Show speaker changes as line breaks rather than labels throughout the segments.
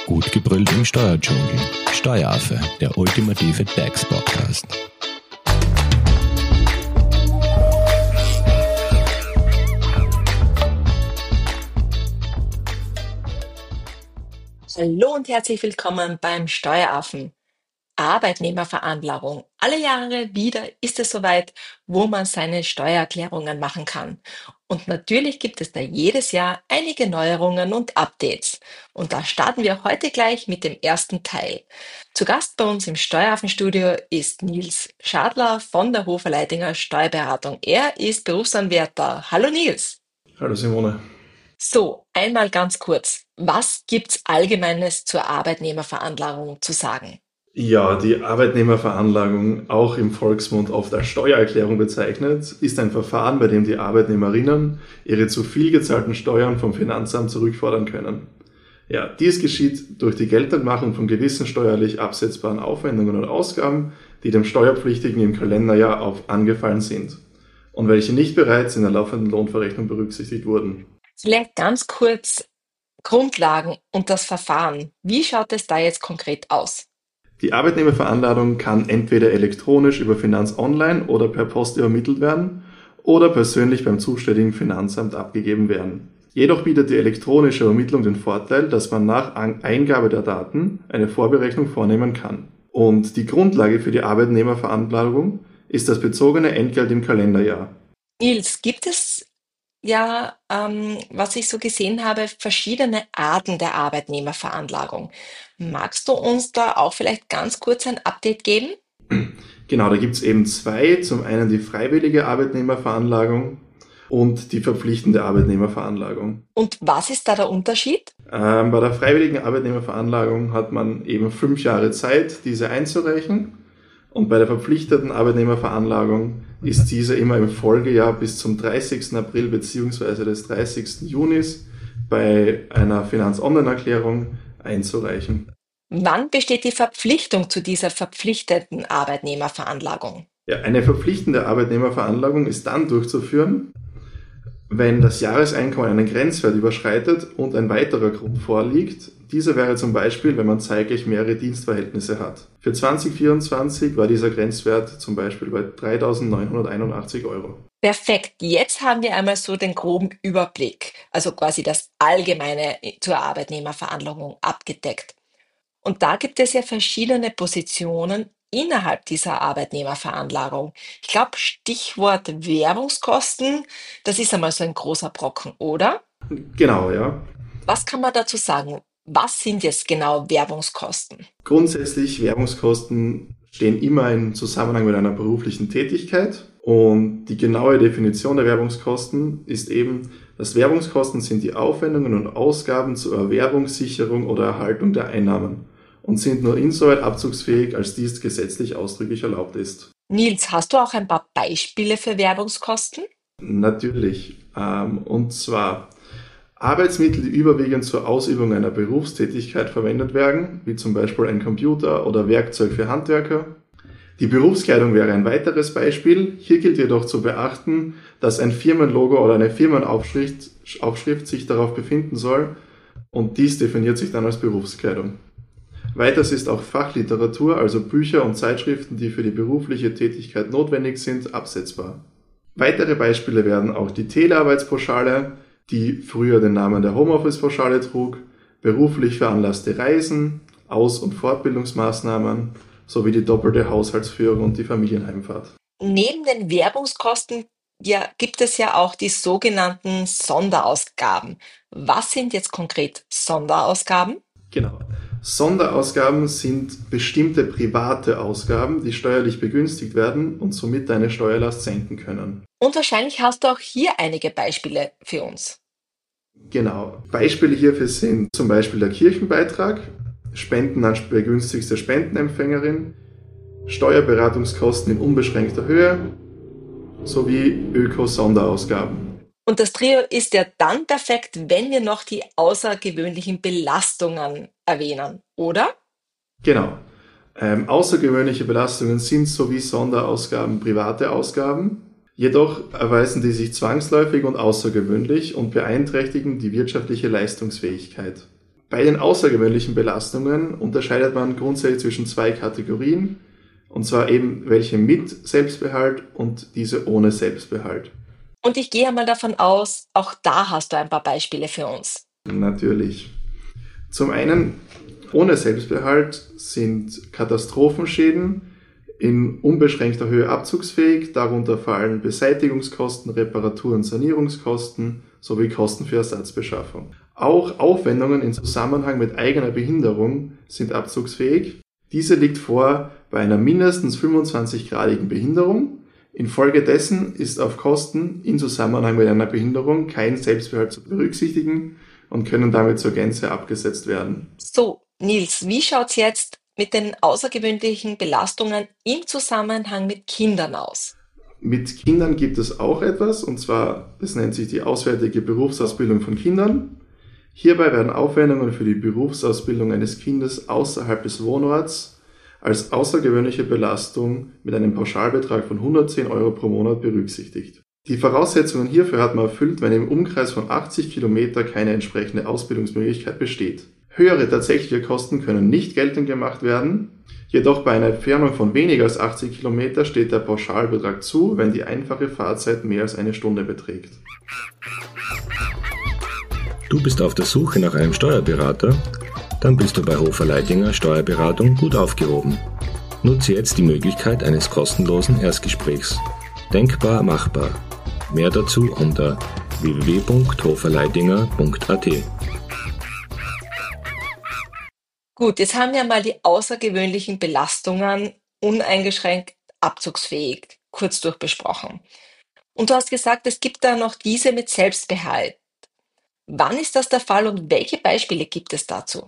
Gut gebrüllt im Steuerdschungel. Steueraffe, der ultimative DAX-Podcast.
Hallo und herzlich willkommen beim Steueraffen. Arbeitnehmerveranlagung. Alle Jahre wieder ist es soweit, wo man seine Steuererklärungen machen kann. Und natürlich gibt es da jedes Jahr einige Neuerungen und Updates. Und da starten wir heute gleich mit dem ersten Teil. Zu Gast bei uns im Steueraffenstudio ist Nils Schadler von der Hofer Leidinger Steuerberatung. Er ist Berufsanwärter. Hallo Nils.
Hallo Simone.
So, einmal ganz kurz. Was gibt's Allgemeines zur Arbeitnehmerveranlagung zu sagen?
Ja, die Arbeitnehmerveranlagung, auch im Volksmund oft als Steuererklärung bezeichnet, ist ein Verfahren, bei dem die Arbeitnehmerinnen ihre zu viel gezahlten Steuern vom Finanzamt zurückfordern können. Ja, dies geschieht durch die Geltendmachung von gewissen steuerlich absetzbaren Aufwendungen und Ausgaben, die dem Steuerpflichtigen im Kalenderjahr angefallen sind und welche nicht bereits in der laufenden Lohnverrechnung berücksichtigt wurden.
Vielleicht ganz kurz Grundlagen und das Verfahren. Wie schaut es da jetzt konkret aus?
Die Arbeitnehmerveranlagung kann entweder elektronisch über Finanz Online oder per Post übermittelt werden oder persönlich beim zuständigen Finanzamt abgegeben werden. Jedoch bietet die elektronische Übermittlung den Vorteil, dass man nach Eingabe der Daten eine Vorberechnung vornehmen kann. Und die Grundlage für die Arbeitnehmerveranlagung ist das bezogene Entgelt im Kalenderjahr.
Nils, gibt es was ich so gesehen habe, verschiedene Arten der Arbeitnehmerveranlagung. Magst du uns da auch vielleicht ganz kurz ein Update geben?
Genau, da gibt es eben zwei. Zum einen die freiwillige Arbeitnehmerveranlagung und die verpflichtende Arbeitnehmerveranlagung.
Und was ist da der Unterschied?
Bei der freiwilligen Arbeitnehmerveranlagung hat man eben 5 Jahre Zeit, diese einzureichen. Und bei der verpflichteten Arbeitnehmerveranlagung ist diese immer im Folgejahr bis zum 30. April bzw. des 30. Junis bei einer Finanz-Online-Erklärung einzureichen.
Wann besteht die Verpflichtung zu dieser verpflichteten Arbeitnehmerveranlagung?
Ja, eine verpflichtende Arbeitnehmerveranlagung ist dann durchzuführen, wenn das Jahreseinkommen einen Grenzwert überschreitet und ein weiterer Grund vorliegt. Dieser wäre zum Beispiel, wenn man zeitgleich mehrere Dienstverhältnisse hat. Für 2024 war dieser Grenzwert zum Beispiel bei 3.981 €.
Perfekt, jetzt haben wir einmal so den groben Überblick, also quasi das Allgemeine zur Arbeitnehmerveranlagung abgedeckt. Und da gibt es ja verschiedene Positionen innerhalb dieser Arbeitnehmerveranlagung. Ich glaube, Stichwort Werbungskosten, das ist einmal so ein großer Brocken, oder?
Genau, ja.
Was kann man dazu sagen? Was sind jetzt genau Werbungskosten?
Grundsätzlich, Werbungskosten stehen immer im Zusammenhang mit einer beruflichen Tätigkeit. Und die genaue Definition der Werbungskosten ist eben, dass Werbungskosten sind die Aufwendungen und Ausgaben zur Erwerbung, Sicherung oder Erhaltung der Einnahmen und sind nur insoweit abzugsfähig, als dies gesetzlich ausdrücklich erlaubt ist.
Nils, hast du auch ein paar Beispiele für Werbungskosten?
Natürlich. Und zwar Arbeitsmittel, die überwiegend zur Ausübung einer Berufstätigkeit verwendet werden, wie zum Beispiel ein Computer oder Werkzeug für Handwerker. Die Berufskleidung wäre ein weiteres Beispiel. Hier gilt jedoch zu beachten, dass ein Firmenlogo oder eine Firmenaufschrift sich darauf befinden soll und dies definiert sich dann als Berufskleidung. Weiters ist auch Fachliteratur, also Bücher und Zeitschriften, die für die berufliche Tätigkeit notwendig sind, absetzbar. Weitere Beispiele wären auch die Telearbeitspauschale, die früher den Namen der Homeoffice-Pauschale trug, beruflich veranlasste Reisen, Aus- und Fortbildungsmaßnahmen sowie die doppelte Haushaltsführung und die Familienheimfahrt.
Neben den Werbungskosten gibt es ja auch die sogenannten Sonderausgaben. Was sind jetzt konkret Sonderausgaben?
Genau. Sonderausgaben sind bestimmte private Ausgaben, die steuerlich begünstigt werden und somit deine Steuerlast senken können.
Und wahrscheinlich hast du auch hier einige Beispiele für uns.
Genau. Beispiele hierfür sind zum Beispiel der Kirchenbeitrag, Spenden an begünstigste Spendenempfängerin, Steuerberatungskosten in unbeschränkter Höhe sowie Öko-Sonderausgaben.
Und das Trio ist ja dann perfekt, wenn wir noch die außergewöhnlichen Belastungen erwähnen, oder?
Genau. Außergewöhnliche Belastungen sind sowie Sonderausgaben private Ausgaben. Jedoch erweisen die sich zwangsläufig und außergewöhnlich und beeinträchtigen die wirtschaftliche Leistungsfähigkeit. Bei den außergewöhnlichen Belastungen unterscheidet man grundsätzlich zwischen zwei Kategorien, und zwar eben welche mit Selbstbehalt und diese ohne Selbstbehalt.
Und ich gehe mal davon aus, auch da hast du ein paar Beispiele für uns.
Natürlich. Zum einen, ohne Selbstbehalt sind Katastrophenschäden in unbeschränkter Höhe abzugsfähig. Darunter fallen Beseitigungskosten, Reparatur- und Sanierungskosten sowie Kosten für Ersatzbeschaffung. Auch Aufwendungen in Zusammenhang mit eigener Behinderung sind abzugsfähig. Diese liegt vor bei einer mindestens 25-gradigen Behinderung. Infolgedessen ist auf Kosten in Zusammenhang mit einer Behinderung kein Selbstbehalt zu berücksichtigen und können damit zur Gänze abgesetzt werden.
So, Nils, wie schaut's jetzt mit den außergewöhnlichen Belastungen im Zusammenhang mit Kindern aus?
Mit Kindern gibt es auch etwas, und zwar, das nennt sich die auswärtige Berufsausbildung von Kindern. Hierbei werden Aufwendungen für die Berufsausbildung eines Kindes außerhalb des Wohnorts als außergewöhnliche Belastung mit einem Pauschalbetrag von 110 Euro pro Monat berücksichtigt. Die Voraussetzungen hierfür hat man erfüllt, wenn im Umkreis von 80 Kilometer keine entsprechende Ausbildungsmöglichkeit besteht. Höhere tatsächliche Kosten können nicht geltend gemacht werden, jedoch bei einer Entfernung von weniger als 80 Kilometer steht der Pauschalbetrag zu, wenn die einfache Fahrzeit mehr als eine Stunde beträgt.
Du bist auf der Suche nach einem Steuerberater? Dann bist du bei Hofer Leidinger Steuerberatung gut aufgehoben. Nutze jetzt die Möglichkeit eines kostenlosen Erstgesprächs. Denkbar machbar. Mehr dazu unter www.hoferleidinger.at.
Gut, jetzt haben wir mal die außergewöhnlichen Belastungen uneingeschränkt abzugsfähig kurz durchbesprochen. Und du hast gesagt, es gibt da noch diese mit Selbstbehalt. Wann ist das der Fall und welche Beispiele gibt es dazu?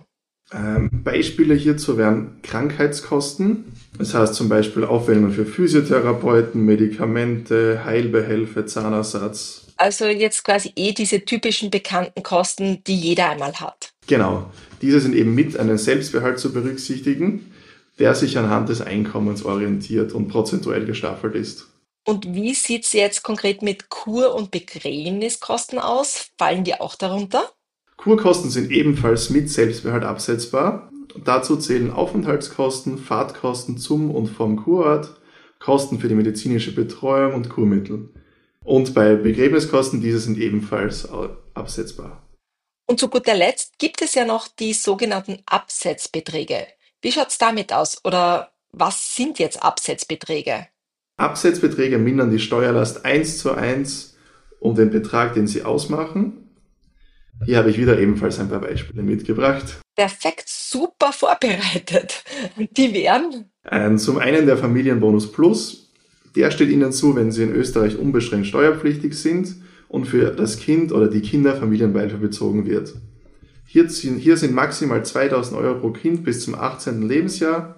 Beispiele hierzu wären Krankheitskosten, das heißt zum Beispiel Aufwendungen für Physiotherapeuten, Medikamente, Heilbehelfe, Zahnersatz.
Also jetzt quasi diese typischen bekannten Kosten, die jeder einmal hat.
Genau, diese sind eben mit einem Selbstbehalt zu berücksichtigen, der sich anhand des Einkommens orientiert und prozentuell gestaffelt ist.
Und wie sieht es jetzt konkret mit Kur- und Begräbniskosten aus? Fallen die auch darunter?
Kurkosten sind ebenfalls mit Selbstbehalt absetzbar. Dazu zählen Aufenthaltskosten, Fahrtkosten zum und vom Kurort, Kosten für die medizinische Betreuung und Kurmittel. Und bei Begräbniskosten, diese sind ebenfalls absetzbar.
Und zu guter Letzt gibt es ja noch die sogenannten Absetzbeträge. Wie schaut es damit aus? Oder was sind jetzt Absetzbeträge?
Absetzbeträge mindern die Steuerlast 1:1 um den Betrag, den sie ausmachen. Hier habe ich wieder ebenfalls ein paar Beispiele mitgebracht.
Perfekt, super vorbereitet. Die wären?
Zum einen der Familienbonus Plus. Der steht Ihnen zu, wenn Sie in Österreich unbeschränkt steuerpflichtig sind und für das Kind oder die Kinder Familienbeihilfe bezogen wird. Hier sind maximal 2.000 Euro pro Kind bis zum 18. Lebensjahr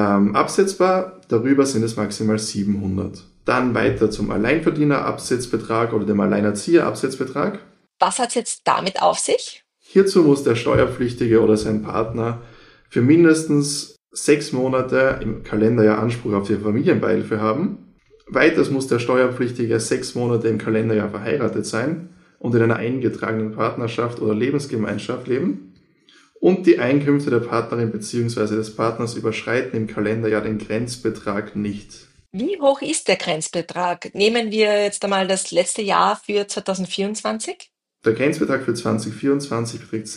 absetzbar. Darüber sind es maximal 700. Dann weiter zum Alleinverdiener-Absetzbetrag oder dem Alleinerzieher-Absetzbetrag.
Was hat es jetzt damit auf sich?
Hierzu muss der Steuerpflichtige oder sein Partner für mindestens 6 Monate im Kalenderjahr Anspruch auf die Familienbeihilfe haben. Weiters muss der Steuerpflichtige 6 Monate im Kalenderjahr verheiratet sein und in einer eingetragenen Partnerschaft oder Lebensgemeinschaft leben. Und die Einkünfte der Partnerin bzw. des Partners überschreiten im Kalenderjahr den Grenzbetrag nicht.
Wie hoch ist der Grenzbetrag? Nehmen wir jetzt einmal das letzte Jahr für 2024.
Der Grenzbetrag für 2024 beträgt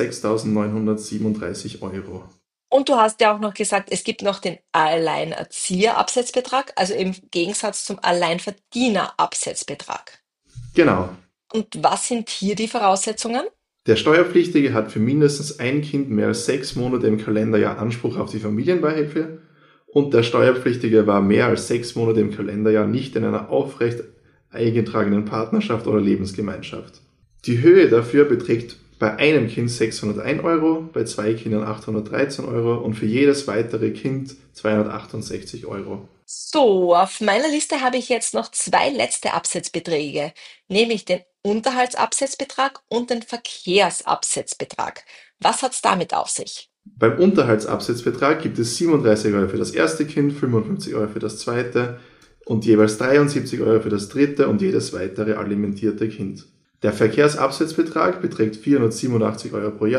6.937 Euro.
Und du hast ja auch noch gesagt, es gibt noch den Alleinerzieher-Absetzbetrag, also im Gegensatz zum Alleinverdiener-Absetzbetrag.
Genau.
Und was sind hier die Voraussetzungen?
Der Steuerpflichtige hat für mindestens ein Kind mehr als 6 Monate im Kalenderjahr Anspruch auf die Familienbeihilfe und der Steuerpflichtige war mehr als 6 Monate im Kalenderjahr nicht in einer aufrecht eingetragenen Partnerschaft oder Lebensgemeinschaft. Die Höhe dafür beträgt bei einem Kind 601 Euro, bei 2 Kindern 813 Euro und für jedes weitere Kind 268 Euro.
So, auf meiner Liste habe ich jetzt noch 2 letzte Absetzbeträge, nämlich den Unterhaltsabsetzbetrag und den Verkehrsabsetzbetrag. Was hat es damit auf sich?
Beim Unterhaltsabsetzbetrag gibt es 37 Euro für das erste Kind, 55 Euro für das zweite und jeweils 73 Euro für das dritte und jedes weitere alimentierte Kind. Der Verkehrsabsetzbetrag beträgt 487 Euro pro Jahr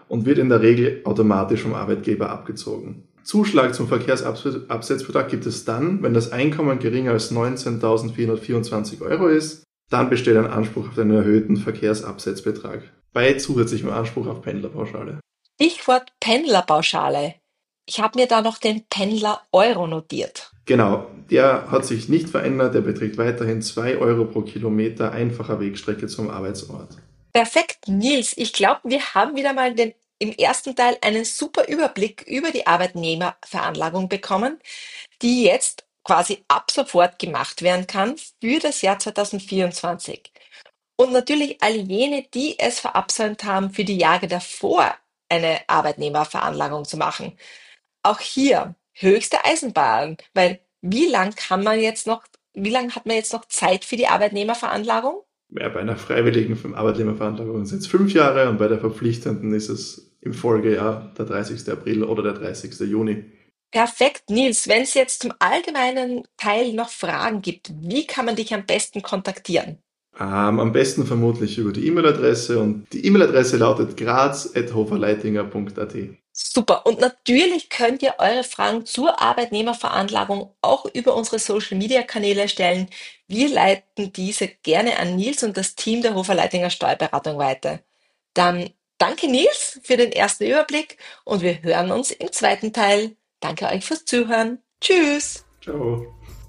und wird in der Regel automatisch vom Arbeitgeber abgezogen. Zuschlag zum Verkehrsabsetzbetrag gibt es dann, wenn das Einkommen geringer als 19.424 € ist. Dann besteht ein Anspruch auf einen erhöhten Verkehrsabsetzbetrag bei zusätzlichem Anspruch auf Pendlerpauschale.
Stichwort Pendlerpauschale. Ich habe mir da noch den Pendler-Euro notiert.
Genau, der hat sich nicht verändert, der beträgt weiterhin 2 € pro Kilometer einfacher Wegstrecke zum Arbeitsort.
Perfekt, Nils. Ich glaube, wir haben wieder mal im ersten Teil einen super Überblick über die Arbeitnehmerveranlagung bekommen, die jetzt quasi ab sofort gemacht werden kann für das Jahr 2024. Und natürlich all jene, die es verabsäumt haben, für die Jahre davor eine Arbeitnehmerveranlagung zu machen. Auch hier höchste Eisenbahn, weil wie lang hat man jetzt noch Zeit für die Arbeitnehmerveranlagung?
Ja, bei einer freiwilligen Arbeitnehmerveranlagung sind es 5 Jahre und bei der verpflichtenden ist es im Folgejahr der 30. April oder der 30. Juni.
Perfekt, Nils. Wenn es jetzt zum allgemeinen Teil noch Fragen gibt, wie kann man dich am besten kontaktieren?
Am besten vermutlich über die E-Mail-Adresse und die E-Mail-Adresse lautet graz@hoferleitinger.at.
Super. Und natürlich könnt ihr eure Fragen zur Arbeitnehmerveranlagung auch über unsere Social-Media-Kanäle stellen. Wir leiten diese gerne an Nils und das Team der Hofer-Leitinger Steuerberatung weiter. Dann danke Nils für den ersten Überblick und wir hören uns im zweiten Teil. Danke euch fürs Zuhören. Tschüss.
Ciao.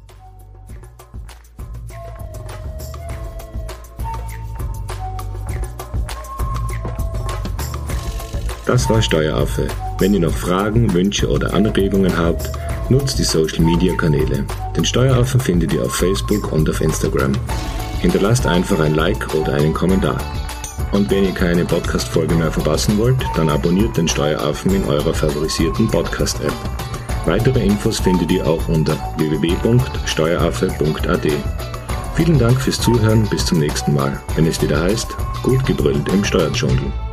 Das war Steueraffe. Wenn ihr noch Fragen, Wünsche oder Anregungen habt, nutzt die Social Media Kanäle. Den Steueraffen findet ihr auf Facebook und auf Instagram. Hinterlasst einfach ein Like oder einen Kommentar. Und wenn ihr keine Podcast-Folge mehr verpassen wollt, dann abonniert den Steueraffen in eurer favorisierten Podcast-App. Weitere Infos findet ihr auch unter www.steueraffe.at. Vielen Dank fürs Zuhören, bis zum nächsten Mal, wenn es wieder heißt, gut gebrüllt im Steuerdschungel.